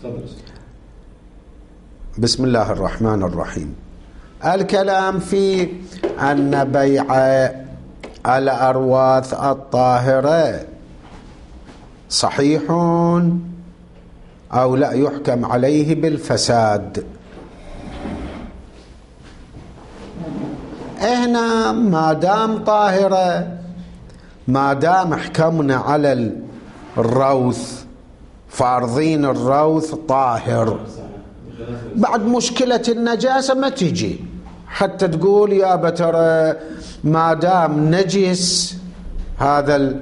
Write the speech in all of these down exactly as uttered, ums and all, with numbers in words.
بسم الله الرحمن الرحيم. الكلام في أن بيع الأرواث الطاهرة صحيح أو لا يحكم عليه بالفساد. هنا ما دام طاهرة، ما دام حكمنا على الروث فارضين الروث طاهر، بعد مشكلة النجاسة ما تجي حتى تقول يا بترى ما دام نجس هذا ال...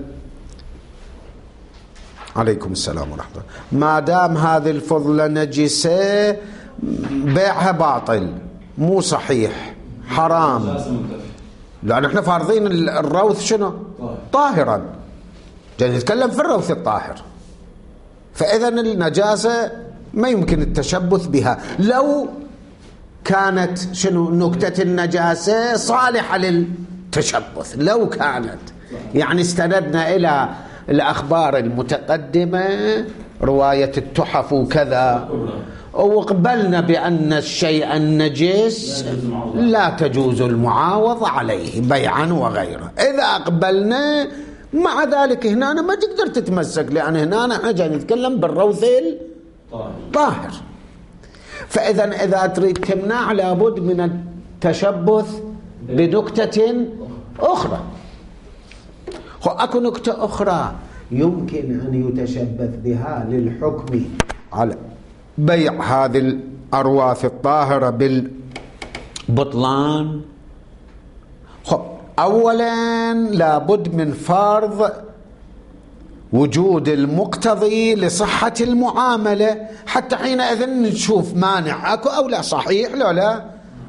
عليكم السلام ورحمة الله، ما دام هذه الفضلة نجسة بيعها باطل مو صحيح حرام، لأن احنا فارضين الروث شنو طاهرا، يعني نتكلم في الروث الطاهر، فإذا النجاسة ما يمكن التشبث بها لو كانت شنو نكتة النجاسة صالحة للتشبث، لو كانت يعني استندنا إلى الأخبار المتقدمة رواية التحف وكذا وقبلنا بأن الشيء النجس لا تجوز المعاوضة عليه بيعا وغيره. إذا أقبلنا مع ذلك هنا ما تقدر تتمسك، لأن هنا نحن نتكلم بالروث الطاهر. فإذا إذا تريد تمنع لابد من التشبث بنكتة أخرى. أكو نكتة أخرى يمكن أن يتشبث بها للحكم على بيع هذه الأرواث الطاهرة بالبطلان. خب أولا لابد من فرض وجود المقتضي لصحة المعاملة، حتى حينئذ نشوف مانع أكو أو لا، صحيح لو لا.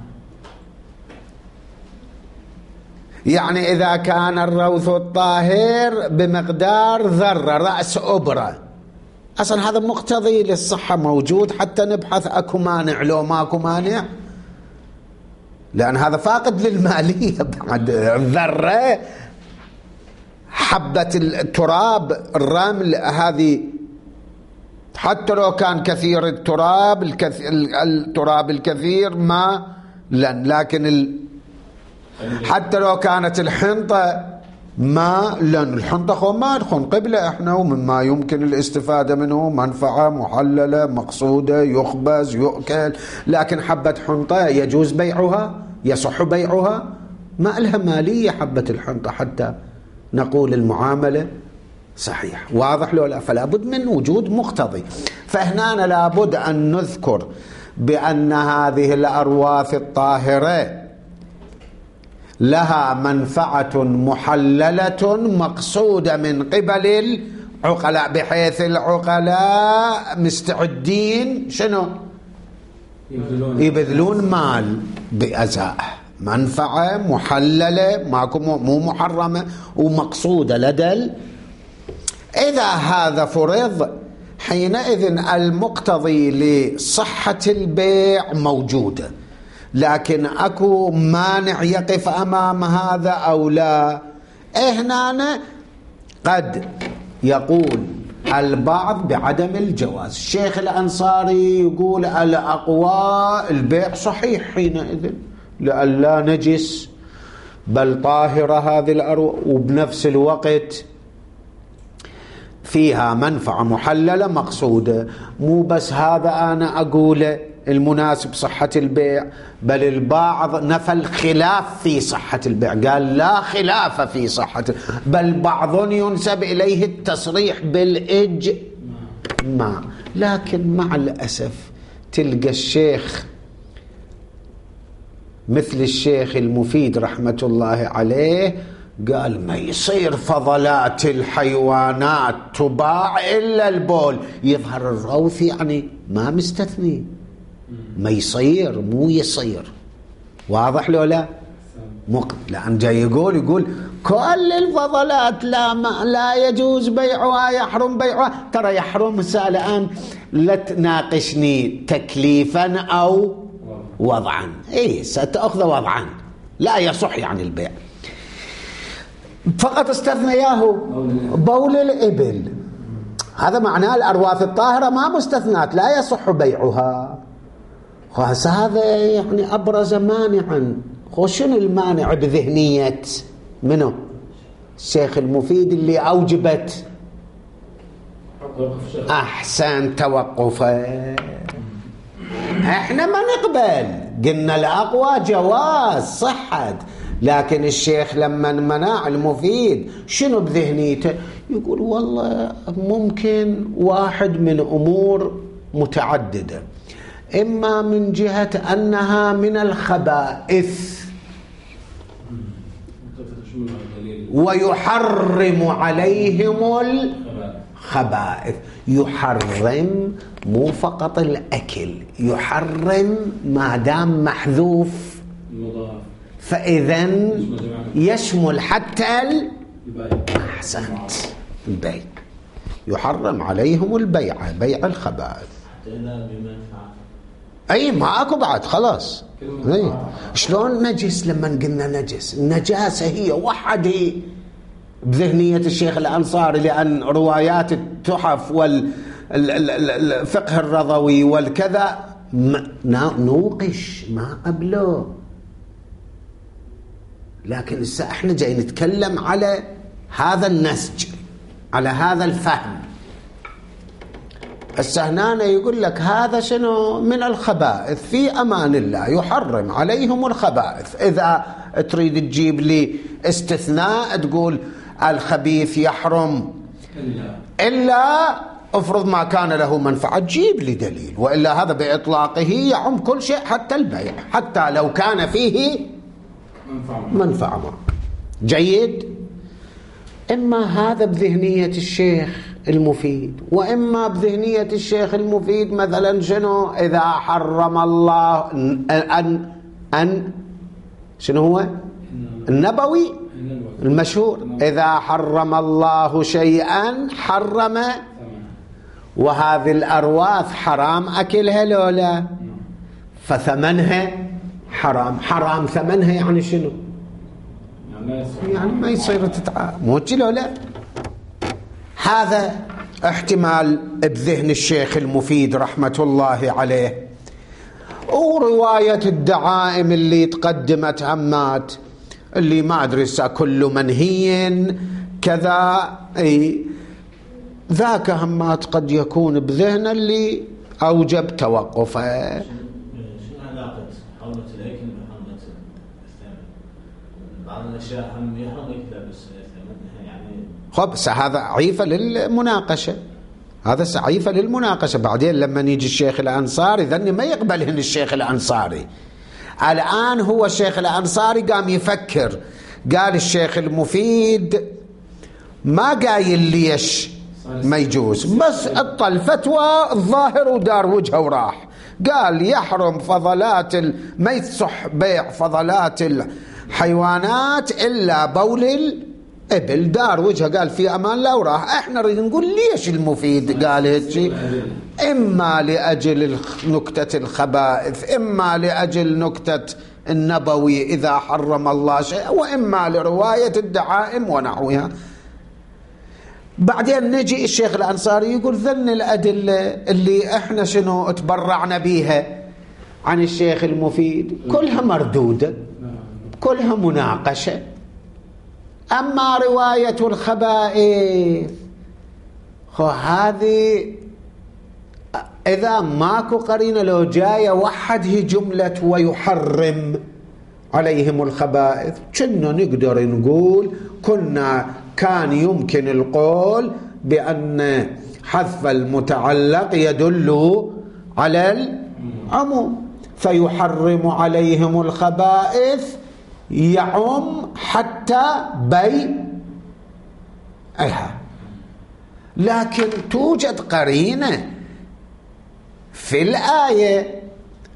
يعني إذا كان الروث الطاهر بمقدار ذرة رأس أبرة، أصلا هذا مقتضي للصحة موجود حتى نبحث أكو مانع لو ماكو مانع، لأن هذا فاقد للمالية بعد الذرة حبة التراب الرمل هذه، حتى لو كان كثير التراب الكثير التراب الكثير ما لن، لكن ال حتى لو كانت الحنطة ما لن، الحنطة خو ما ندخل قبلة احنا، ومما يمكن الاستفادة منه منفعة محللة مقصودة يخبز يؤكل، لكن حبة حنطة يجوز بيعها يصح بيعها، ما لها مالية حبة الحنطة حتى نقول المعاملة صحيح. واضح لو لا؟ فلا بد من وجود مقتضي. فهنا لابد أن نذكر بأن هذه الأرواث الطاهرة لها منفعة محللة مقصودة من قبل العقلاء، بحيث العقلاء مستعدين شنو يبذلون, يبذلون مال بأزاء، منفعة محللة ماكو مو محرمة ومقصودة لدى. إذا هذا فرض حينئذ المقتضي لصحة البيع موجودة، لكن أكو مانع يقف أمام هذا أو لا. هنا قد يقول البعض بعدم الجواز. الشيخ الأنصاري يقول الأقوى البيع صحيح حينئذ، لأن لا نجس بل طاهرة هذه الأرواح، وبنفس الوقت فيها منفعة محللة مقصودة. مو بس هذا أنا أقوله المناسب صحة البيع، بل البعض نفى الخلاف في صحة البيع، قال لا خلاف في صحة، بل بعض ينسب إليه التصريح بالإجماع. لكن مع الأسف تلقى الشيخ مثل الشيخ المفيد رحمة الله عليه قال ما يصير فضلات الحيوانات تباع إلا البول، يظهر الروث يعني ما مستثني، ما يصير مو يصير. واضح لو لا؟ مق... لأن جاي يقول يقول كل الفضلات لا ما لا يجوز بيعها يحرم بيعها. ترى يحرم الآن لا تناقشني تكليفا أو وضعا، إيه ستأخذ وضعا لا يصح يعني البيع. فقط استثنياه بول الإبل، هذا معناه الأرواث الطاهرة ما مستثنات لا يصح بيعها. هذا يعني أبرز مانعا. شنو المانع بذهنية منه الشيخ المفيد اللي أوجبت أحسن توقفه؟ احنا ما نقبل، قلنا الأقوى جواز صحة، لكن الشيخ لما منع المفيد شنو بذهنيته؟ يقول والله ممكن واحد من أمور متعددة، إما من جهة أنها من الخبائث ويحرم عليهم الخبائث. يحرم مو فقط الأكل، يحرم ما دام محذوف فإذن يشمل حتى أحسنت البيع. يحرم عليهم البيع، بيع الخبائث. أي ما أكو بعد خلاص. أي شلون نجس؟ لما قلنا نجس، النجاسة هي وحده بذهنية الشيخ الأنصاري، لأن روايات التحف والفقه الرضوي والكذا نوقش ما قبله، لكن هسه احنا جاي نتكلم على هذا النسج، على هذا الفهم. السهنانة يقول لك هذا شنو؟ من الخبائث في أمان الله، يحرم عليهم الخبائث. إذا تريد تجيب لي استثناء تقول الخبيث يحرم إلا افرض ما كان له منفعة، جيب لي دليل، وإلا هذا بإطلاقه يعم كل شيء حتى البيع، حتى لو كان فيه منفعة ما. جيد. إما هذا بذهنية الشيخ المفيد، وإما بذهنية الشيخ المفيد مثلا شنو؟ إذا حرم الله أن أن شنو هو النبوي المشهور، إذا حرم الله شيئا حرم، وهذه الأرواث حرام أكلها لولا، فثمنها حرام. حرام ثمنها يعني شنو؟ يعني ما يصير تتعامل مو لولا. هذا احتمال بذهن الشيخ المفيد رحمة الله عليه. ورواية الدعائم اللي تقدمت همات اللي ما أدري كل منهي كذا، أي ذاك همات قد يكون بذهن اللي أوجب توقفه. شنو علاقة حرمة الأكل بحرمة الثمن؟ بعض الأشياء هم يحرم يكتب بس ثمنها يعني. خب هذا عيفة للمناقشة، هذا سعيفة للمناقشة. بعدين لما يجي الشيخ الأنصاري ذني ما يقبلهن الشيخ الأنصاري. الآن هو الشيخ الأنصاري قام يفكر، قال الشيخ المفيد ما قايل ليش ما يجوز، بس اطل الفتوى الظاهر ودار وجهه وراح قال يحرم فضلات ال... ما يصح بيع فضلات الحيوانات إلا بول الإبل، دار وجهه قال في أمان لا وراح. احنا نريد نقول ليش المفيد قال هيك شيء، إما لأجل نكتة الخبائث، إما لأجل نكتة النبوي إذا حرم الله شيء، وإما لرواية الدعائم ونحوها. بعدين نجي الشيخ الأنصاري يقول ذن الأدلة اللي احنا شنو تبرعنا بيها عن الشيخ المفيد كلها مردودة، كلها مناقشة. أما رواية الخبائث هذه إذا ماكو قرينة لو جاية وحده جملة ويحرم عليهم الخبائث، كنا نقدر نقول كنا كان يمكن القول بأن حذف المتعلق يدل على العموم، فيحرم عليهم الخبائث يعم حتى بيعها. لكن توجد قرينة في الآية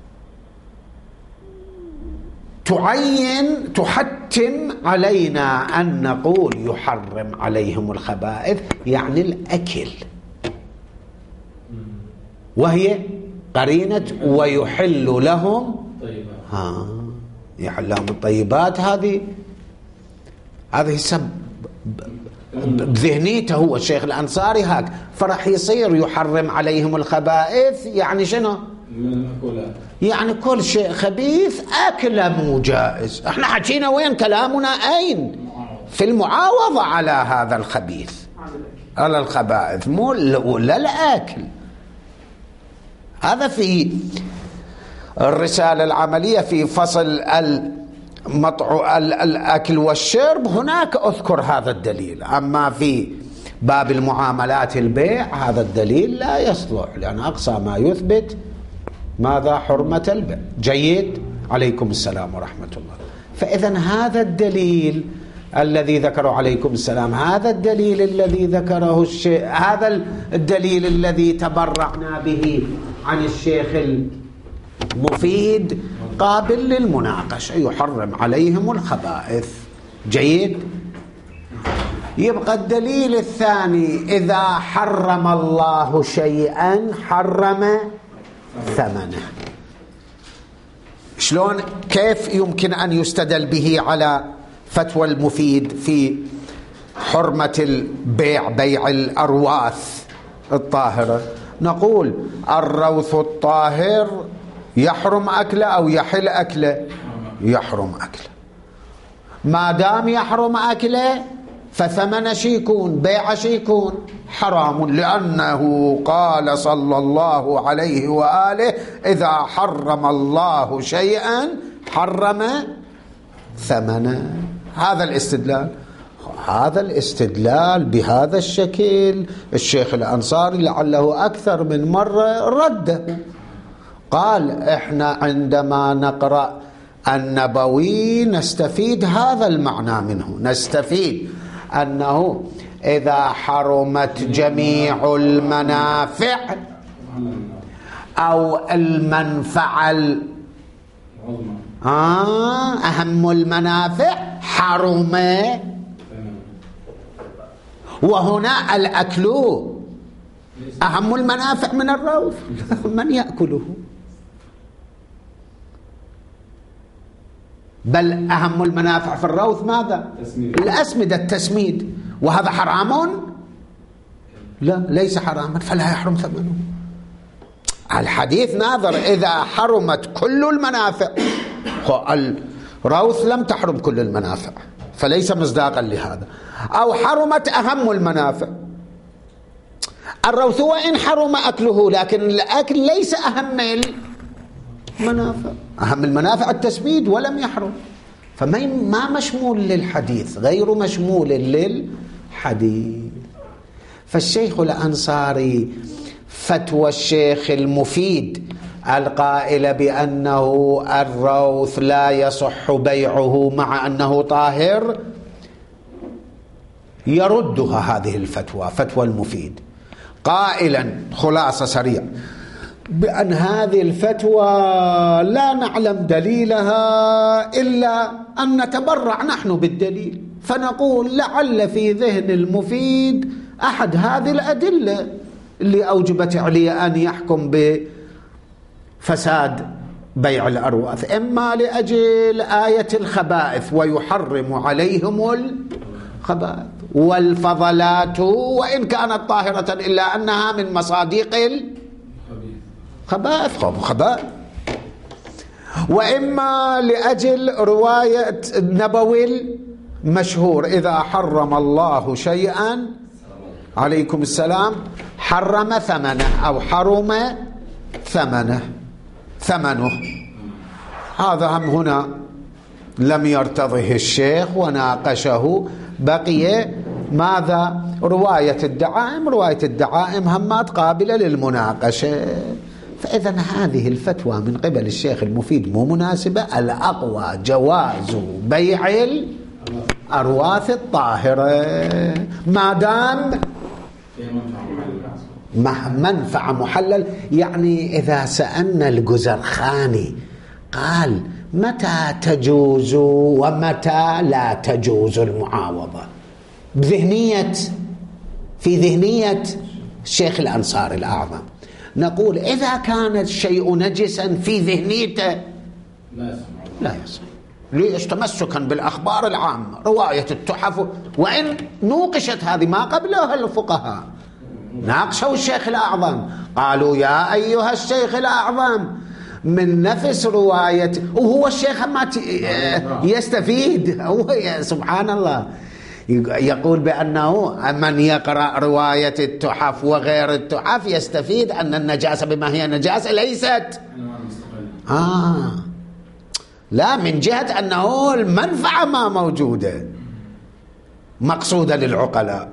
تعين تحتم علينا أن نقول يحرم عليهم الخبائث يعني الأكل، وهي قرينة ويحل لهم ها يحل لهم الطيبات. هذه هذه سب بذهنيته هو الشيخ الأنصاري هاك، فرح يصير يحرم عليهم الخبائث. يعني شنو؟ يعني كل شيء خبيث أكله مو جائز. احنا حكينا وين كلامنا؟ أين؟ في المعاوضة على هذا الخبيث، على الخبائث، مو لا الأكل. هذا في الرسالة العملية في فصل المطعو الأكل والشرب، هناك أذكر هذا الدليل. أما في باب المعاملات البيع هذا الدليل لا يصلح، لأن أقصى ما يثبت ماذا؟ حرمة البيع. جيد؟ عليكم السلام ورحمة الله. فإذا هذا الدليل الذي ذكره عليكم السلام، هذا الدليل الذي ذكره الشيخ، هذا الدليل الذي تبرعنا به عن الشيخ المفيد قابل للمناقشة، يحرم عليهم الخبائث. جيد؟ يبقى الدليل الثاني: إذا حرم الله شيئا حرم ثمنه. شلون؟ كيف يمكن أن يستدل به على فتوى المفيد في حرمة البيع، بيع الأرواث الطاهرة؟ نقول الروث الطاهر يحرم أكله أو يحل أكله؟ يحرم أكله. ما دام يحرم أكله فثمن شيكون، بيع شيكون حرام، لأنه قال صلى الله عليه وآله: إذا حرم الله شيئا حرم ثمنه. هذا الاستدلال، هذا الاستدلال بهذا الشكل الشيخ الأنصاري لعله أكثر من مرة رده. قال: إحنا عندما نقرأ النبوي نستفيد هذا المعنى منه، نستفيد أنه إذا حرمت جميع المنافع أو المنفعة آه أهم المنافع حرم، وهنا الأكل أهم المنافع من الروث. من يأكله؟ بل أهم المنافع في الروث ماذا؟ الأسمدة، التسميد، وهذا حرام؟ لا، ليس حراما، فلا يحرم ثمنه. الحديث ناظر، إذا حرمت كل المنافع، الروث لم تحرم كل المنافع فليس مصداقا لهذا، أو حرمت أهم المنافع. الروث وإن حرم أكله لكن الأكل ليس أهم المنافع، أهم المنافع التسميد ولم يحرم، فما مشمول للحديث، غير مشمول للحديث. فالشيخ الأنصاري فتوى الشيخ المفيد القائل بأنه الروث لا يصح بيعه مع أنه طاهر يردها هذه الفتوى، فتوى المفيد، قائلا خلاصة سريع بأن هذه الفتوى لا نعلم دليلها إلا أن نتبرع نحن بالدليل، فنقول لعل في ذهن المفيد أحد هذه الأدلة اللي أوجبت عليه أن يحكم بفساد بيع الأرواث، إما لأجل آية الخبائث ويحرم عليهم الخبائث والفضلات وإن كانت طاهرة إلا أنها من مصادق الخبائث خبائث، وإما لأجل رواية النبوي المشهور: إذا حرم الله شيئا عليكم السلام حرم ثمنه أو حرم ثمنه ثمنه. هذا هم هنا لم يرتضه الشيخ وناقشه. بقي ماذا؟ رواية الدعائم. رواية الدعائم همات قابلة للمناقشة. فإذا هذه الفتوى من قبل الشيخ المفيد مو مناسبة. الأقوى جواز بيع الأرواث الطاهرة ما دام منفعة محلل. يعني إذا سألنا الجزرخاني قال متى تجوز ومتى لا تجوز المعاوضة بذهنية في ذهنية الشيخ الأنصاري الأعظم، نقول إذا كان الشيء نجسا في ذهنيته لا يصح. ليش؟ تمسكا بالأخبار العامة، رواية التحف وإن نوقشت هذه ما قبلها الفقهاء، ناقشوا الشيخ الأعظم قالوا يا أيها الشيخ الأعظم من نفس رواية، وهو الشيخ ما يستفيد، هو سبحان الله يقول بأنه من يقرأ رواية التحف وغير التحف يستفيد أن النجاسة بما هي نجاسة ليست آه لا، من جهة أنه المنفعة ما موجودة مقصودة للعقلاء.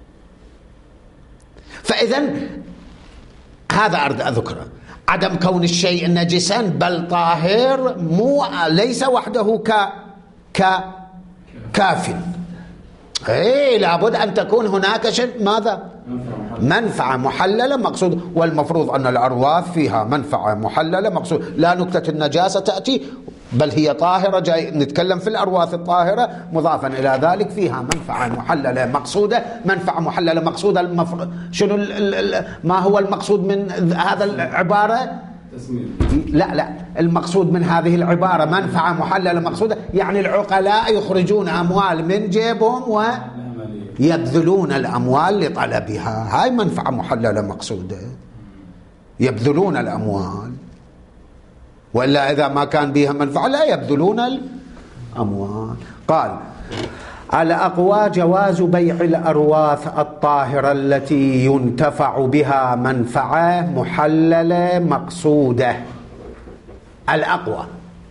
فإذن هذا أريد أذكره، عدم كون الشيء نجسا بل طاهر مو ليس وحده ك ك كاف، اي لابد ان تكون هناك شيء ماذا؟ منفعه محلله مقصود، والمفروض ان الارواث فيها منفعه محلله مقصود، لا نكته النجاسه تاتي بل هي طاهره، جاي نتكلم في الارواث الطاهره مضافا الى ذلك فيها منفعه محلله مقصوده، منفعه محلله مقصوده المفروض شنو ال ال ما هو المقصود من هذا العباره؟ لا لا المقصود من هذه العبارة منفعة محللة مقصودة، يعني العقلاء يخرجون أموال من جيبهم ويبذلون الأموال لطلبها، هاي منفعة محللة مقصودة، يبذلون الأموال، وإلا إذا ما كان بها منفعة لا يبذلون الأموال. قال الأقوى جواز بيع الأرواث الطاهرة التي ينتفع بها منفعة محللة مقصودة. الأقوى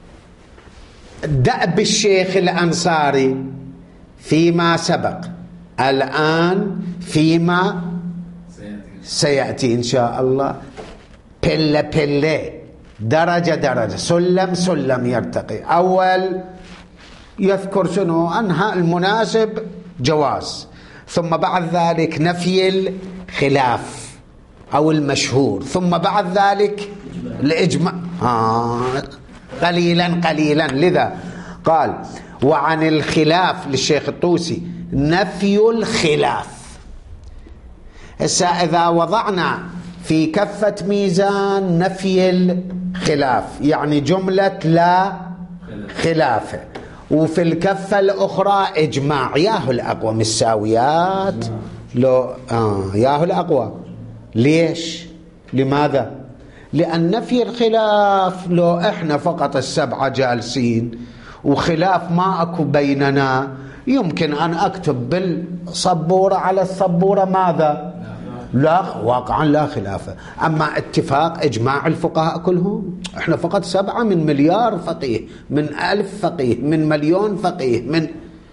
دأب الشيخ الأنصاري فيما سبق، الآن فيما سيأتي إن شاء الله، بلة بلة درجة درجة سلم سلم يرتقي. أول يذكر شنو؟ أنها المناسب جواز، ثم بعد ذلك نفي الخلاف أو المشهور، ثم بعد ذلك الإجماع آه قليلا قليلا. لذا قال وعن الخلاف للشيخ الطوسي نفي الخلاف. هسه إذا وضعنا في كفة ميزان نفي الخلاف يعني جملة لا خلافه، وفي الكفة الأخرى إجماع، ياهو الأقوى مساويات لو آه ياهو الأقوى. ليش؟ لماذا؟ لأن نفي الخلاف لو إحنا فقط السبعة جالسين وخلاف ما أكو بيننا، يمكن أن أكتب بالصبورة على الصبورة ماذا؟ لا واقعا لا خلافة. أما اتفاق إجماع الفقهاء كلهم، إحنا فقط سبعة من مليار فقيه، من ألف فقيه، من مليون فقيه، من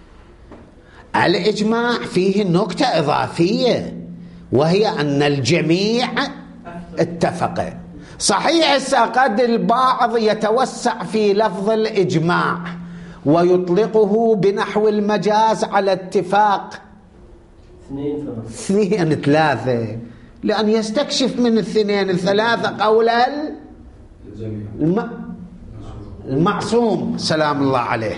الإجماع فيه نكتة إضافية وهي أن الجميع اتفق. صحيح قد البعض يتوسع في لفظ الإجماع ويطلقه بنحو المجاز على اتفاق اثنين ثلاثة، لأن يستكشف من الاثنين الثلاثة قول الم... المعصوم سلام الله عليه،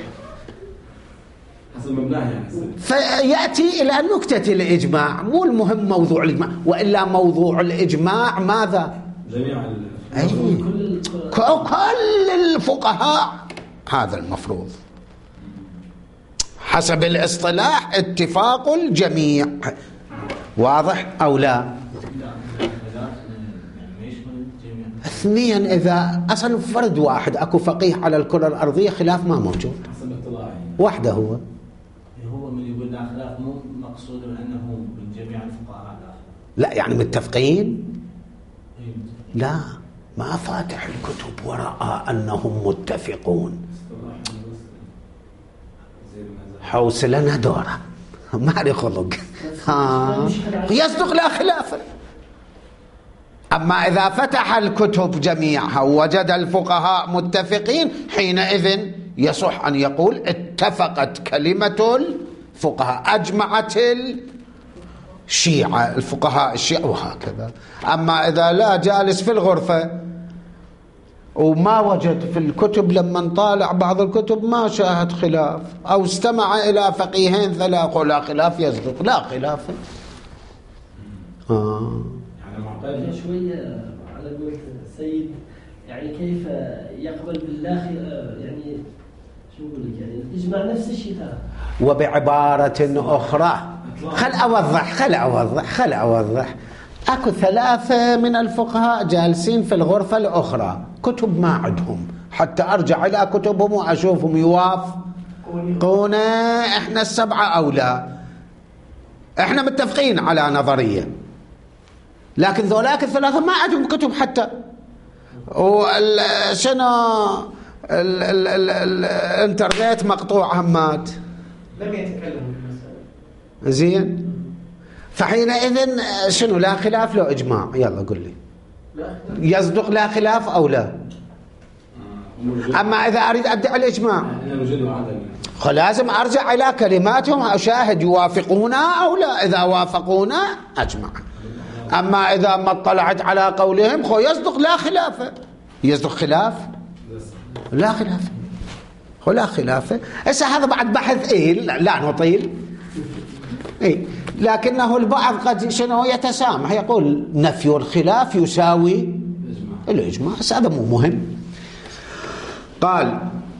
فيأتي إلى نكتة الإجماع. مو المهم موضوع الإجماع، وإلا موضوع الإجماع ماذا؟ جميع أي... كل الفقهاء هذا المفروض حسب الاصطلاح اتفاق الجميع. واضح أو لا؟ اثنين إذا أصلا فرد واحد أكو فقيه على الكرة الأرضية خلاف ما موجود، وحده هو هو من يقول لا خلاف مو مقصود أنه من جميع الفقهاء، لا يعني متفقين، لا ما فاتح الكتب ورأى أنهم متفقون، حوس لنا دورة ما خلق يصدق لا خلاف. أما إذا فتح الكتب جميعها ووجد الفقهاء متفقين حينئذ يصح أن يقول اتفقت كلمة الفقهاء، أجمعت الشيعة الفقهاء الشيعة وهكذا. أما إذا لا جالس في الغرفة وما وجد في الكتب، لما طالع بعض الكتب ما شاهد خلاف أو استمع إلى فقيهين ثلاثة لا خلاف يصدق لا خلاف. آه. يعني شوية على قولة السيد، يعني كيف يقبل بالله يعني شو بقول لك يعني الإجماع نفس الشيء ترى. وبعبارة أخرى خل أوضح خل أوضح خل أوضح أكو ثلاثة من الفقهاء جالسين في الغرفة الأخرى كتب ما عندهم، حتى أرجع إلى كتبهم وأشوفهم يوافقون إحنا السبعة أو لا. إحنا متفقين على نظرية، لكن ذولاك الثلاثة ما عندهم كتب حتى. وشنو الانترنت مقطوع همات، لم يتكلموا في المسألة. زين، فحينئذ شنو لا خلاف لو إجماع؟ يلا قل لي يصدق لا خلاف أو لا؟ أما إذا أريد أدعي الإجماع لازم أرجع إلى كلماتهم أشاهد يوافقونا أو لا. إذا وافقونا أجمع، أما إذا ما اطلعت على قولهم خو يصدق لا خلاف. يصدق خلاف لا خلاف خو لا خلاف. هسه هذا بعد بحث إيه لا نطيل إيه، لكنه البعض قد شنو يتسامح يقول نفي الخلاف يساوي الإجماع. هذا مو مهم. قال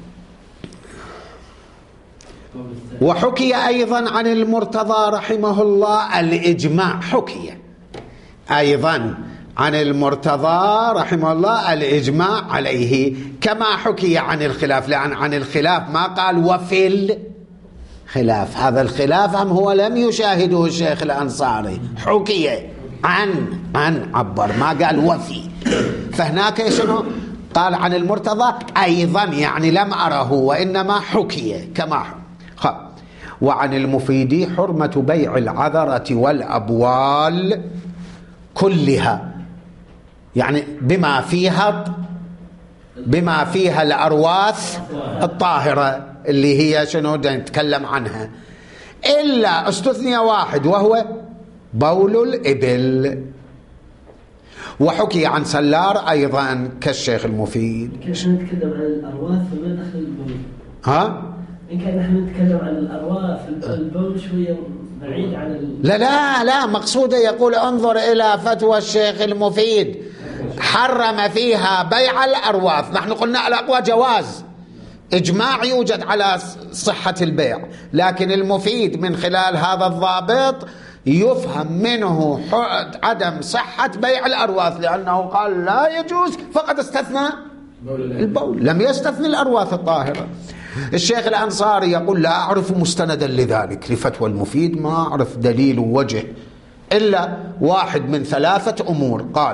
وحكي أيضا عن المرتضى رحمه الله الإجماع، حكي أيضا عن المرتضى رحمه الله الإجماع عليه كما حكي عن الخلاف، لأن عن الخلاف ما قال وفي الخلاف، هذا الخلاف هم هو لم يشاهده الشيخ الأنصاري، حكي عن عن عبر ما قال وفي. فهناك شنو قال عن المرتضى أيضا، يعني لم أره وإنما حكي كما حكي. وعن المفيد حرمة بيع العذرة والأبوال كلها، يعني بما فيها بما فيها الأرواث الطاهرة اللي هي شنو نتكلم عنها، إلا استثني واحد وهو بول الإبل. وحكي عن سلار أيضا كالشيخ المفيد. إن كان نتكلم عن الأرواث فما دخل البول؟ ها؟ إن كان نحن نتكلم عن الأرواث البول شوية بعيد عن ال... لا لا لا مقصوده يقول انظر إلى فتوى الشيخ المفيد حرم فيها بيع الأرواث. نحن قلنا الأقوى جواز، إجماع يوجد على صحة البيع، لكن المفيد من خلال هذا الضابط يفهم منه عدم صحة بيع الأرواث، لأنه قال لا يجوز فقد استثنى البول، لم يستثني الأرواث الطاهرة. الشيخ الأنصاري يقول لا أعرف مستندا لذلك لفتوى المفيد، ما أعرف دليل ووجه إلا واحد من ثلاثة أمور. قال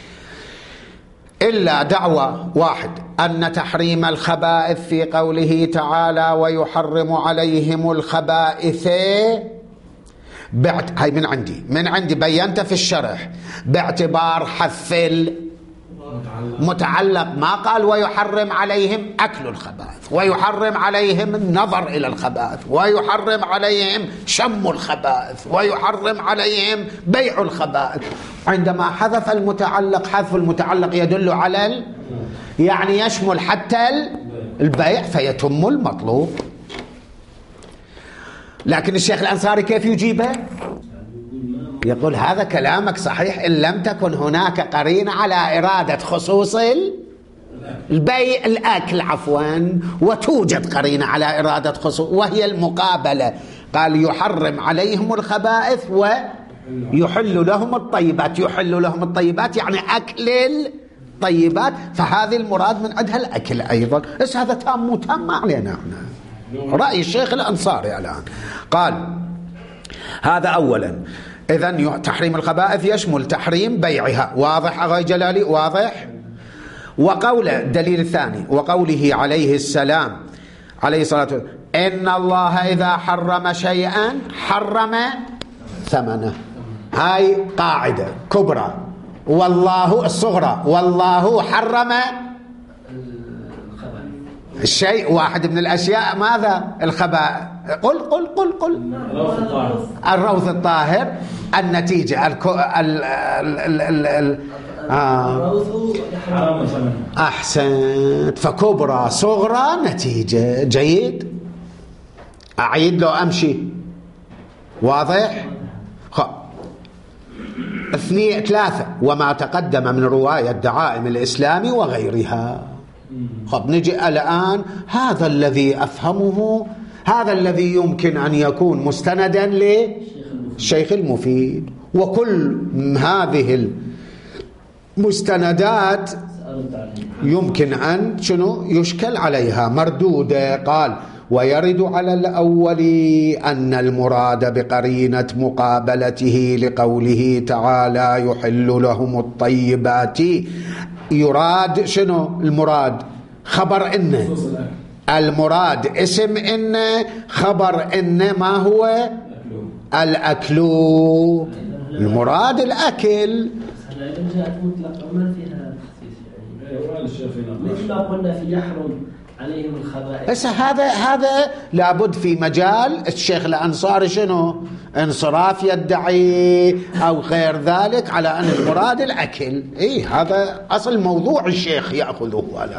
إلا دعوة واحد أن تحريم الخبائث في قوله تعالى ويحرم عليهم الخبائث بعت... هاي من عندي من عندي بينت في الشرح باعتبار حث المتعلق، ما قال ويحرم عليهم أكل الخبائث، ويحرم عليهم النظر إلى الخبائث، ويحرم عليهم شم الخبائث، ويحرم عليهم بيع الخبائث. عندما حذف المتعلق، حذف المتعلق يدل على ال... يعني يشمل حتى البيع فيتم المطلوب. لكن الشيخ الأنصاري كيف يجيبه؟ يقول هذا كلامك صحيح إن لم تكن هناك قرينة على إرادة خصوص البيع الأكل عفوا، وتوجد قرينة على إرادة خصوص وهي المقابلة. قال يحرم عليهم الخبائث ويحل لهم الطيبات، يحل لهم الطيبات يعني أكل الطيبات، فهذه المراد من عندها الأكل أيضا. بس هذا تام مو تام ما علينا احنا، رأي الشيخ الأنصاري الآن. قال هذا أولا. إذن تحريم الخبائث يشمل تحريم بيعها، واضح أخي جلالي؟ واضح. وقوله الدليل الثاني وقوله عليه السلام عليه الصلاة والسلام إن الله إذا حرم شيئا حرم ثمنه. هاي قاعدة كبرى، والله الصغرى، والله حرم الشيء واحد من الأشياء ماذا؟ الخبائث. قل قل قل قل الروث الطاهر. النتيجة الكو... ال... ال... ال... ال... آه. أحسنت. فكبرى صغرى نتيجة. جيد. أعيد لو أمشي واضح. خ اثنين ثلاثة وما تقدم من رواية دعائم الإسلام وغيرها. خب نجي الآن هذا الذي أفهمه، هذا الذي يمكن أن يكون مستندا للشيخ المفيد، وكل هذه المستندات يمكن أن شنو يشكل عليها مردودة. قال ويرد على الأول أن المراد بقرينة مقابلته لقوله تعالى يحل لهم الطيبات، يراد شنو المراد؟ خبر إن، المراد اسم إن، خبر إن ما هو؟ الأكل، المراد الأكل. إذا جاءت مطلقة ما فيها تخصيص يعني مثل ما قلنا في يحرم عليهم الخبائث. بس هذا هذا لابد في مجال الشيخ الأنصاري شنو؟ انصراف يدعي أو غير ذلك على أن المراد الأكل. إيه هذا أصل موضوع الشيخ يأخذه على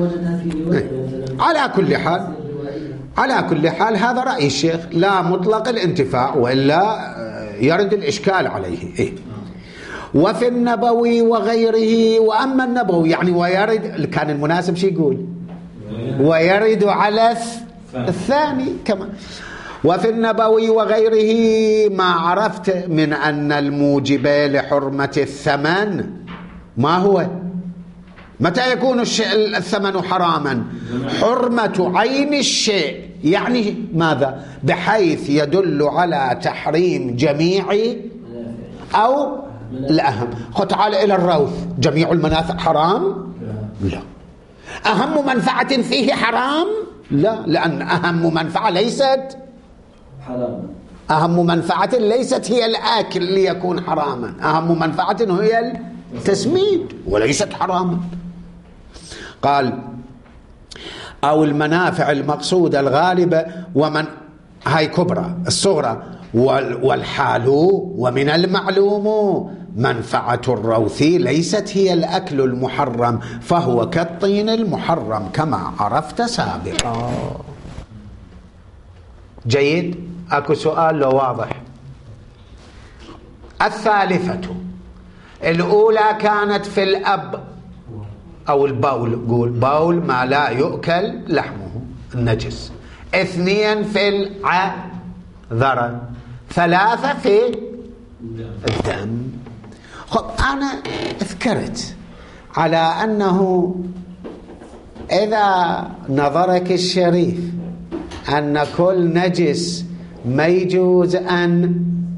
على كل حال. على كل حال هذا رأي الشيخ لا مطلق الانتفاع، وإلا يرد الإشكال عليه. إيه وفي النبوي وغيره. وأما النبوي يعني ويرد، كان المناسب شي يقول ويرد على الثاني كما. وفي النبوي وغيره ما عرفت من أن الموجب لحرمة الثمن ما هو؟ متى يكون الثمن حراما؟ حرمة عين الشيء، يعني ماذا؟ بحيث يدل على تحريم جميع أو الأهم. خذ تعال إلى الروث، جميع المنافع حرام؟ لا. أهم منفعة فيه حرام؟ لا، لأن أهم منفعة ليست حرام. أهم منفعة ليست هي الآكل ليكون حراما، أهم منفعة هي التسميد وليست حراما. قال أو المنافع المقصودة الغالبة، ومن هاي كبرى الصغرى. والحال ومن المعلوم منفعة الروث ليست هي الأكل المحرم، فهو كالطين المحرم كما عرفت سابقا. جيد. أكو سؤال لو واضح. الثالثة الأولى كانت في الأب أو البول، قول بول ما لا يؤكل لحمه النجس. اثنين في العذرة. ثلاثة في الدم. خب أنا ذكرت على أنه إذا نظرك الشريف أن كل نجس ما يجوز أن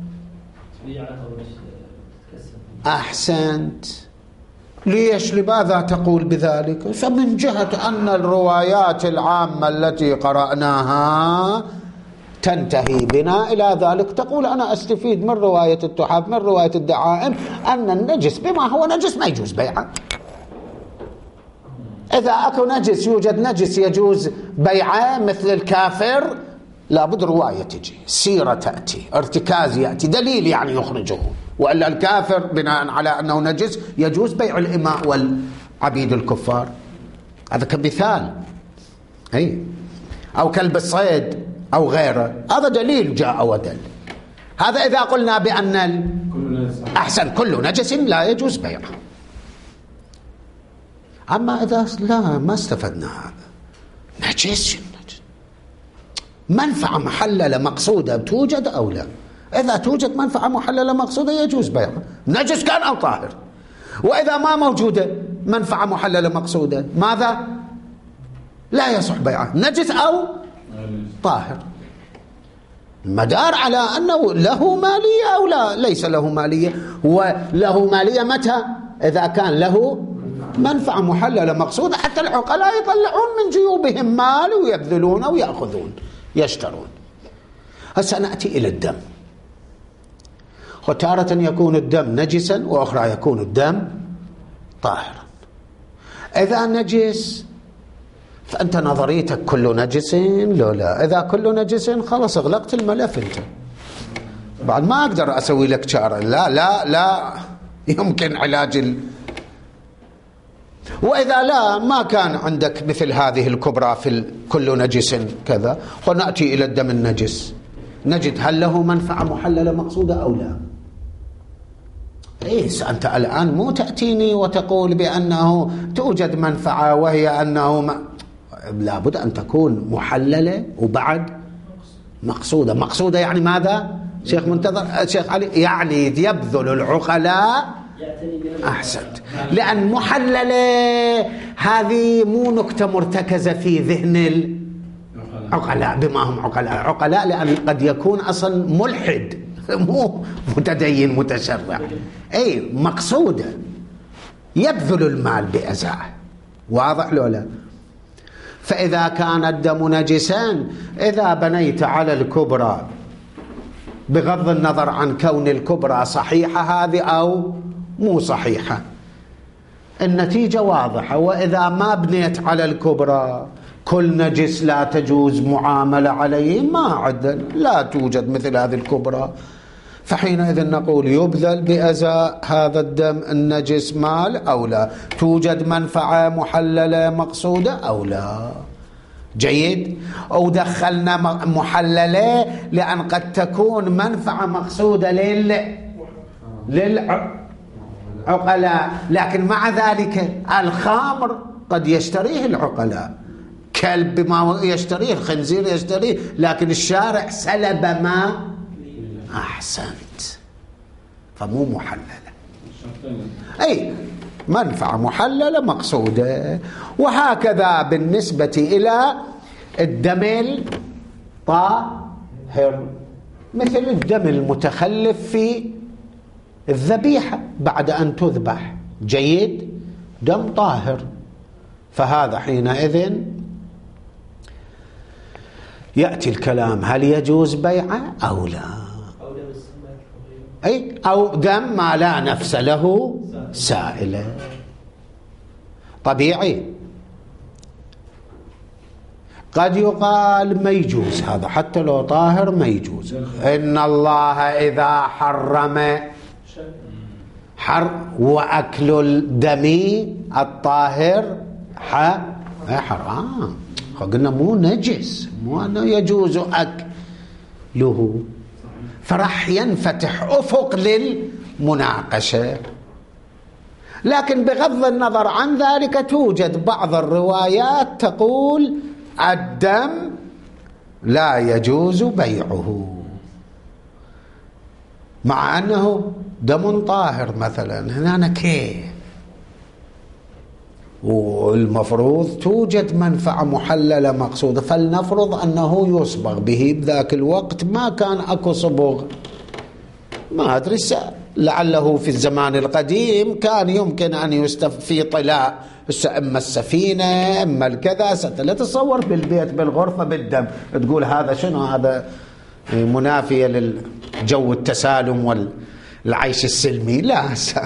أحسنت. ليش لماذا تقول بذلك؟ فمن جهة أن الروايات العامة التي قرأناها تنتهي بنا إلى ذلك. تقول أنا أستفيد من رواية التحف من رواية الدعائم أن النجس بما هو نجس ما يجوز بيعه. إذا أكو نجس يوجد نجس يجوز بيعه مثل الكافر، لابد رواية تجي، سيرة تأتي، ارتكاز يأتي، دليل يعني يخرجه. وإلا الكافر بناء على أنه نجس يجوز بيع الإماء والعبيد الكفار. هذا كمثال. أي أو كلب الصيد أو غيره، هذا دليل جاء ودل. هذا إذا قلنا بأن أحسن كل نجس لا يجوز بيعه. أما إذا لا ما استفدنا هذا نجس منفعة محللة مقصودة توجد أو لا. إذا توجد منفعة محللة مقصودة يجوز بيعها، نجس كان أو طاهر. وإذا ما موجودة منفعة محللة مقصودة ماذا؟ لا يصح بيعها، نجس أو طاهر. المدار على أنه له مالية أو لا، ليس له مالية. وله مالية متى؟ إذا كان له منفعة محللة مقصودة، حتى العقلاء يطلعون من جيوبهم مال ويبذلون ويأخذون يشترون. هسه نأتي إلى الدم. وتارة يكون الدم نجسا وأخرى يكون الدم طاهرا. إذا نجس فأنت نظريتك كل نجس لو لا. إذا كل نجس خلاص اغلقت الملف أنت. بعد ما أقدر أسوي لك شارة. لا لا لا يمكن علاج ال... وإذا لا ما كان عندك مثل هذه الكبرى في كل نجس كذا، ونأتي إلى الدم النجس نجد هل له منفعة محللة مقصودة أو لا. إيه أنت الآن مو تأتيني وتقول بأنه توجد منفعة وهي أنه ما... لابد أن تكون محللة وبعد مقصودة. مقصودة يعني ماذا شيخ منتظر شيخ علي؟ يعني يبذل العقلاء. أحسنت. لأن محللة هذه مو نكتة مرتكزة في ذهن العقلاء. بما هم عقلاء عقلاء لأن قد يكون أصلا ملحد مو متدين متشرع. أي مقصودة يبذل المال بأزاه. واضح لو لا؟ فإذا كان الدم نجسا إذا بنيت على الكبرى بغض النظر عن كون الكبرى صحيحة هذه أو مو صحيحة النتيجة واضحة. وإذا ما بنيت على الكبرى كل نجس لا تجوز معاملة عليه ما عدل لا توجد مثل هذه الكبرى. فحينئذ نقول يبذل بأزاء هذا الدم النجس مال أو لا؟ توجد منفعة محللة مقصودة أو لا؟ جيد. أو دخلنا محللة لأن قد تكون منفعة مقصودة لل للعقلاء لكن مع ذلك الخمر قد يشتريه العقلاء كلب ما يشتريه الخنزير يشتريه لكن الشارع سلب ما أحسنت فمو محللة. أي منفعة محللة مقصودة. وهكذا بالنسبة إلى الدم الطاهر مثل الدم المتخلف في الذبيحة بعد أن تذبح. جيد. دم طاهر فهذا حينئذ يأتي الكلام هل يجوز بيعه أو لا؟ أي أو دم ما لا نفس له سائلة طبيعي. قد يقال ما يجوز هذا حتى لو طاهر ما يجوز. إن الله إذا حرم حر وأكل الدم الطاهر حرام. قلنا مو نجس مو أنه يجوز أكله. فرح ينفتح أفق للمناقشة. لكن بغض النظر عن ذلك توجد بعض الروايات تقول الدم لا يجوز بيعه مع أنه دم طاهر مثلا. هنا كيف؟ والمفروض توجد منفعة محللة مقصودة. فلنفرض أنه يصبغ به بذاك الوقت ما كان أكو صبغ ما أدري لعله في الزمان القديم كان يمكن أن يستف في طلاء إما السفينة إما الكذا لا تصور بالبيت بالغرفة بالدم تقول هذا شنو هذا منافية للجو التسالم والعيش السلمي لا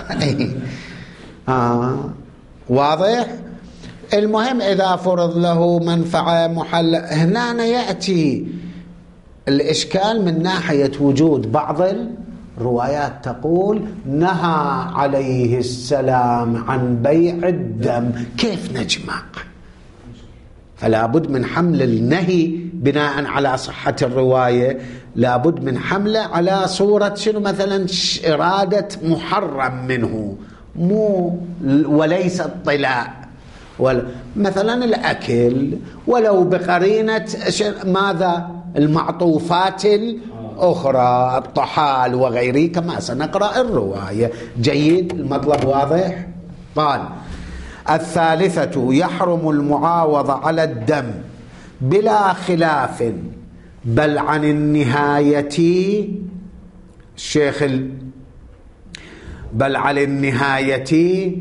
آه. واضح. المهم إذا فرض له منفعة محلة هنا يأتي الإشكال من ناحية وجود بعض الروايات تقول نهى عليه السلام عن بيع الدم. كيف نجمع؟ فلا بد من حمل النهي بناء على صحة الرواية لا بد من حمله على صورة شنو مثلا إرادة محرم منه مو وليس الطلاء مثلا الأكل ولو بقرينة ماذا المعطوفات الأخرى الطحال وغيره كما سنقرأ الرواية. جيد. المطلب واضح. قال الثالثة يحرم المعاوضة على الدم بلا خلاف بل عن النهاية الشيخ ال بل على النهاية. تلقي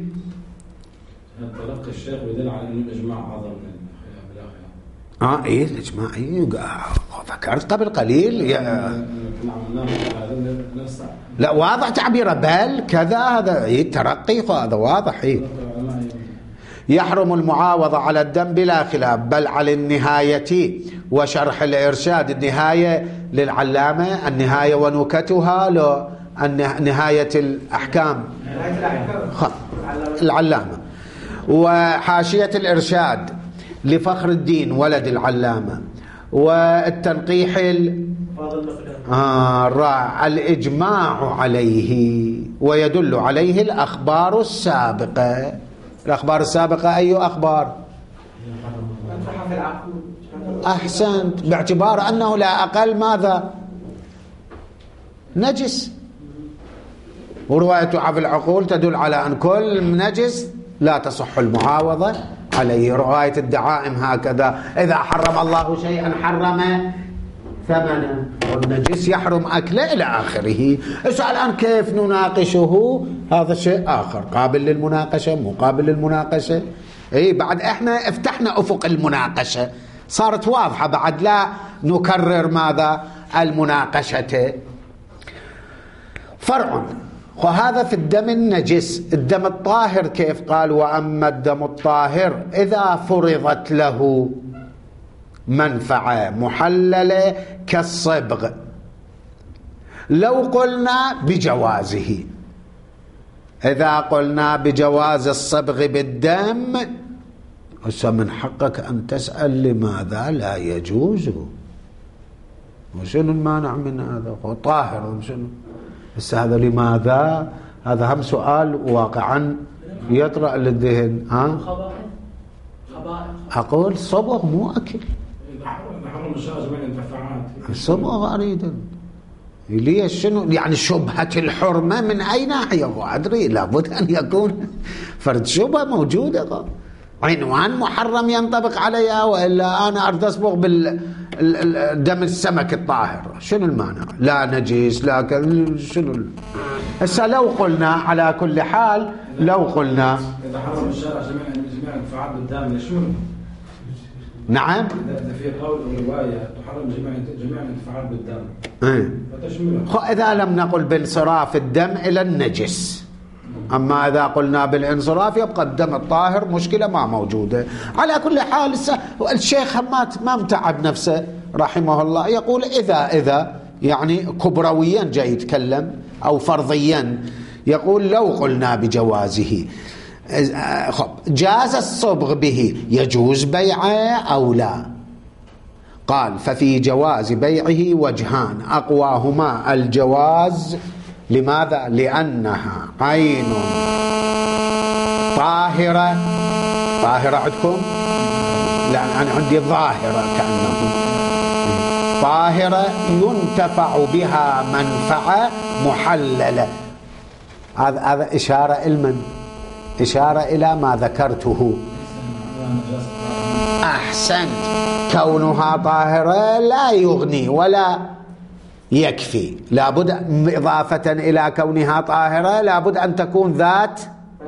الشيخ يدل على أن الإجماع أعظم من بلا آه إيه الإجماع إيه ذكرت قبل قليل يا... لا واضح تعبيره بل كذا هذا إيه ترقي هذا واضح. إيه يحرم المعاوضة على الدم بلا خلاف بل على النهاية. وشرح الإرشاد النهاية للعلامة النهاية ونكتها له نهاية الأحكام العلامة وحاشية الإرشاد لفخر الدين ولد العلامة والتنقيح آه الرائع. الإجماع عليه ويدل عليه الأخبار السابقة. الأخبار السابقة أي أخبار؟ أحسنت، باعتبار أنه لا أقل ماذا؟ نجس. ورواية عف العقول تدل على أن كل نجس لا تصح المعاوضة عليه. رواية الدعائم هكذا، إذا حرم الله شيئا حرم ثمنه، والنجس يحرم أكله إلى آخره. اسأل الآن كيف نناقشه؟ هذا شيء آخر قابل للمناقشة، مو قابل للمناقشة. إيه بعد إحنا افتحنا أفق المناقشة، صارت واضحة، بعد لا نكرر ماذا؟ المناقشة. فرع. وهذا في الدم النجس. الدم الطاهر كيف؟ قال وأما الدم الطاهر إذا فرضت له منفعة محللة كالصبغ، لو قلنا بجوازه، إذا قلنا بجواز الصبغ بالدم، هسه من حقك أن تسأل لماذا لا يجوز، وشنو المانع من هذا؟ هو طاهر وشنو هسه هذا لماذا؟ هذا هم سؤال واقعا يطرأ للذهن. ها أقول صبغ مو أكل. الصبغ أريد ليش؟ شنو يعني شبهة الحرمة من أي ناحية؟ وأدري لابد أن يكون فرد شبهة موجودة، عنوان محرم ينطبق عليها، وإلا أنا أريد أصبغ بالدم السمك الطاهر، شنو المانع؟ لا نجيس لا كذا، شنو؟ هسه لو قلنا على كل حال، لو قلنا إذا حرم الشارع جميع الانتفاعات بالدم شنو؟ نعم. إذا في قول ورواية تحرم جميع جميع الانتفاعات بالدم. إيه. فتشمله. إذا لم نقل بانصراف الدم إلى النجس، أما إذا قلنا بالانصراف يبقى الدم الطاهر مشكلة ما موجودة. على كل حال الشيخ همات ما متعب نفسه رحمه الله، يقول إذا إذا يعني كبرويا جاي يتكلم أو فرضيا، يقول لو قلنا بجوازه جاز الصبغ به، يجوز بيعه أو لا؟ قال ففي جواز بيعه وجهان، أقواهما الجواز. لماذا؟ لأنها عين طاهرة. طاهرة عندكم؟ لا أنا عندي ظاهرة، كأنه طاهرة ينتفع بها منفعة محللة. هذا هذا إشارة إلمن؟ إشارة إلى ما ذكرته. أحسنت. كونها طاهرة لا يغني ولا يكفي، لابد إضافة إلى كونها طاهرة لابد أن تكون ذات.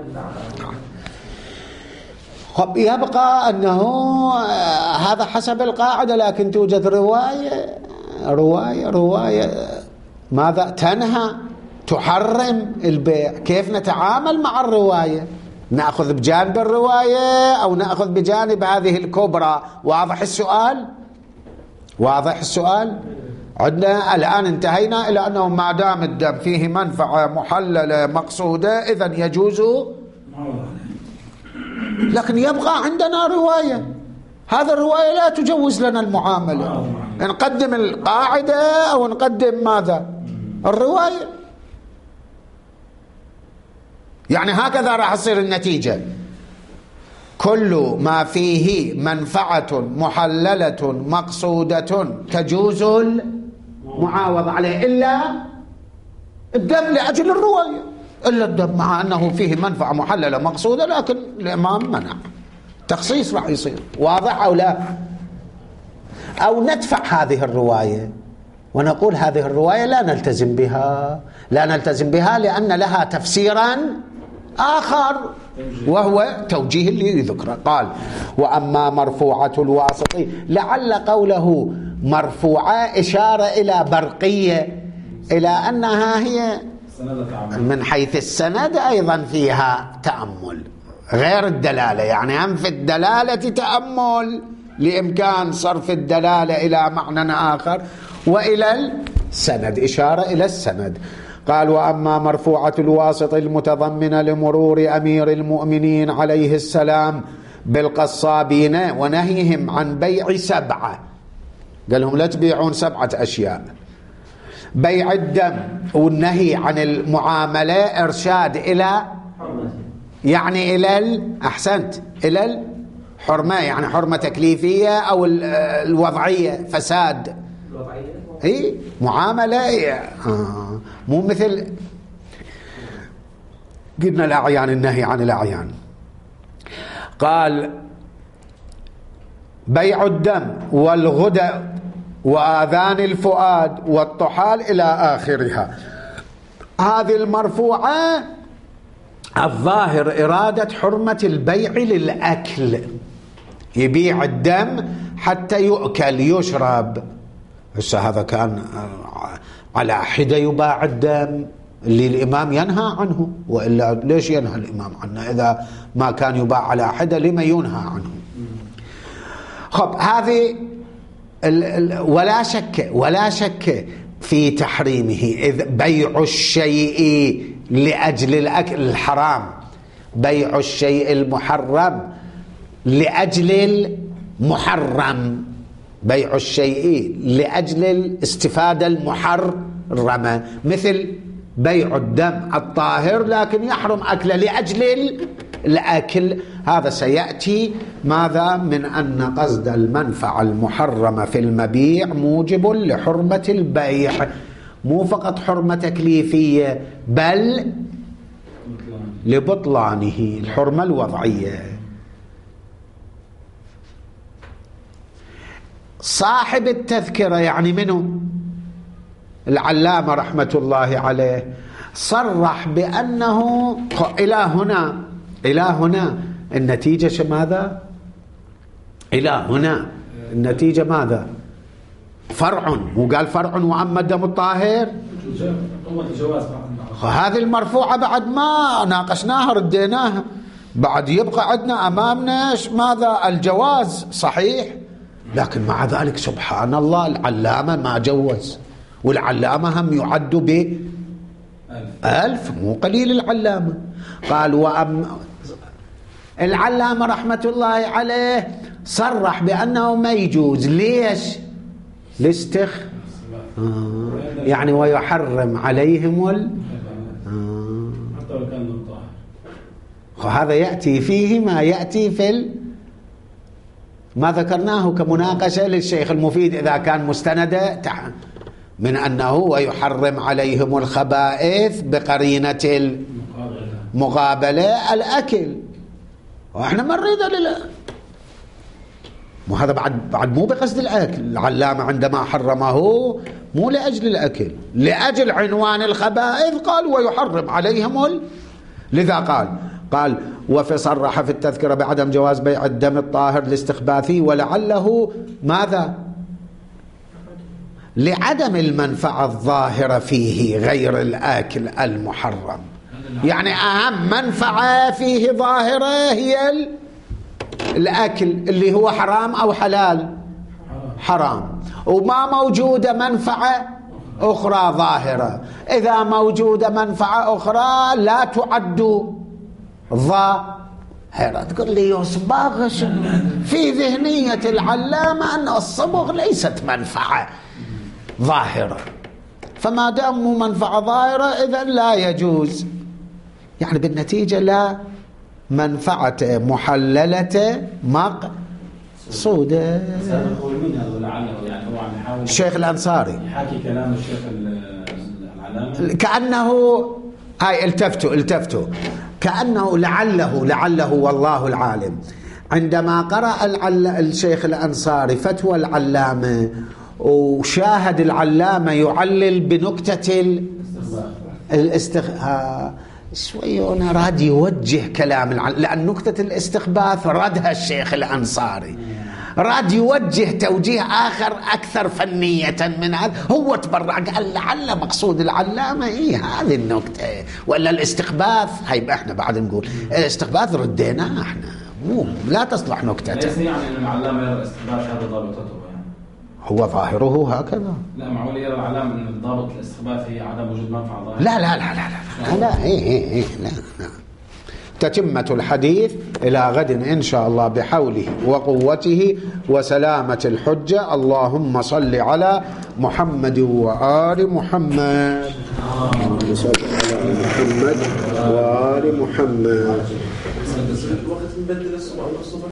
يبقى أنه هذا حسب القاعدة، لكن توجد رواية رواية رواية ماذا؟ تنهى، تحرم البيع. كيف نتعامل مع الرواية؟ نأخذ بجانب الرواية أو نأخذ بجانب هذه الكبرى؟ واضح السؤال؟ واضح السؤال؟ عندنا الآن انتهينا إلى أنه ما دام الدم فيه منفعة محللة مقصودة إذن يجوز، لكن يبقى عندنا رواية، هذا الرواية لا تجوز لنا المعاملة. نقدم القاعدة أو نقدم ماذا؟ الرواية. يعني هكذا راح تصير النتيجة، كل ما فيه منفعة محللة مقصودة تجوز المعاوضة عليه إلا الدم لأجل الرواية، إلا الدم مع أنه فيه منفعة محللة مقصودة لكن الإمام منع، تخصيص راح يصير. واضح أو لا؟ أو ندفع هذه الرواية ونقول هذه الرواية لا نلتزم بها، لا نلتزم بها لأن لها تفسيرا آخر وهو توجيه اللي ذكره. قال وأما مرفوعة الواسطي، لعل قوله مرفوعة إشارة إلى برقية، إلى أنها هي من حيث السند أيضا فيها تأمل غير الدلالة، يعني هم في الدلالة تأمل لإمكان صرف الدلالة إلى معنى آخر، وإلى السند إشارة إلى السند. قال وأما مرفوعة الواسط المتضمنة لمرور أمير المؤمنين عليه السلام بالقصابين ونهيهم عن بيع سبعة، قال لهم لا تبيعون سبعة أشياء، بيع الدم والنهي عن المعاملة إرشاد إلى يعني إلى أحسنت إلى الحرمة، يعني حرمة تكليفية أو الوضعية فساد إيه معاملة آه. مو مثل قلنا الأعيان النهي عن الأعيان. قال بيع الدم والغدى وآذان الفؤاد والطحال إلى آخرها. هذه المرفوعة الظاهر إرادة حرمة البيع للأكل، يبيع الدم حتى يؤكل يشرب. هسه هذا كان على حدة يباع الدم اللي الإمام ينهى عنه، وإلا ليش ينهى الإمام عنه إذا ما كان يباع على حدة؟ لما ينهى عنه؟ خب هذه ال ال ولا شك ولا شك في تحريمه، إذ بيع الشيء لأجل الأكل الحرام، بيع الشيء المحرم لأجل المحرم، بيع الشيء لأجل الاستفادة المحرمة، مثل بيع الدم الطاهر لكن يحرم أكله لأجل الأكل. هذا سيأتي ماذا من أن قصد المنفعة المحرمة في المبيع موجب لحرمة البيع، مو فقط حرمة تكليفية بل لبطلانه الحرمة الوضعية. صاحب التذكرة يعني منه العلامة رحمة الله عليه صرح بأنه إلى هنا إلى هنا النتيجة ماذا؟ إلى هنا النتيجة ماذا؟ فرع، مو قال فرع وأما الدم الطاهر؟ هذه المرفوعة بعد ما ناقشناها رديناها، بعد يبقى عندنا أمامنا ماذا؟ الجواز صحيح، لكن مع ذلك سبحان الله العلامة ما جوز، والعلامة هم يعد ب ألف، مو قليل العلامة. قال وأم العلامة رحمة الله عليه صرح بأنه ما يجوز. ليش؟ لاستخ آه. يعني ويحرم عليهم ال آه. حتى لو كان طاهر. وهذا يأتي فيه ما يأتي في ال... ما ذكرناه كمناقشة للشيخ المفيد إذا كان مستندة من أنه ويحرم عليهم الخبائث بقرينة المقابلة الأكل، وإحنا ما نريد لله، وهذا بعد بعد مو بقصد الأكل. العلامة عندما حرمه مو لأجل الأكل، لأجل عنوان الخبائث قال ويحرم عليهم ال... لذا قال قال وفي صرح في التذكرة بعدم جواز بيع الدم الطاهر لاستخباثه، ولعله ماذا؟ لعدم المنفعة الظاهرة فيه غير الآكل المحرم. يعني أهم منفعة فيه ظاهرة هي الأكل اللي هو حرام أو حلال؟ حرام. وما موجودة منفعة أخرى ظاهرة. إذا موجودة منفعة أخرى لا تعد ظاهرة. تقول لي يصبغ في ذهنية العلامة أن الصبغ ليست منفعة ظاهرة، فما دام مو منفعة ظاهرة إذن لا يجوز. يعني بالنتيجة لا منفعة محللة مقصودة. الشيخ الأنصاري يحاكي كلام الشيخ العلامة كأنه هاي التفتوا التفتوا كأنه لعله لعله والله العالم عندما قرأ الشيخ الأنصاري فتوى العلامة وشاهد العلامة يعلل بنكتة الاستخباث شوي أنا راد يوجه كلام العلامة، لأن نكتة الاستخباث ردها الشيخ الأنصاري، راد يوجه توجيه آخر أكثر فنية من هذا. هو تبرع قال لعل مقصود العلامة إيه هذه النكتة، ولا الاستخباث هاي احنا بعد نقول الاستخباث رديناه احنا، مو لا تصلح نكتة. ليس يعني أن العلامة يرى الاستخباث هذا ضابطته يعني. هو ظاهره هكذا. لا معقول يرى العلامة أن الضابط الاستخباث هي عدم وجود منفعة ظاهرة. لا لا لا لا لا لا, لا. إيه إيه إيه لا لا تتمة الحديث إلى غد إن شاء الله بحوله وقوته وسلامة الحجة. اللهم صل على محمد وآل محمد. اللهم صل على محمد وآل محمد.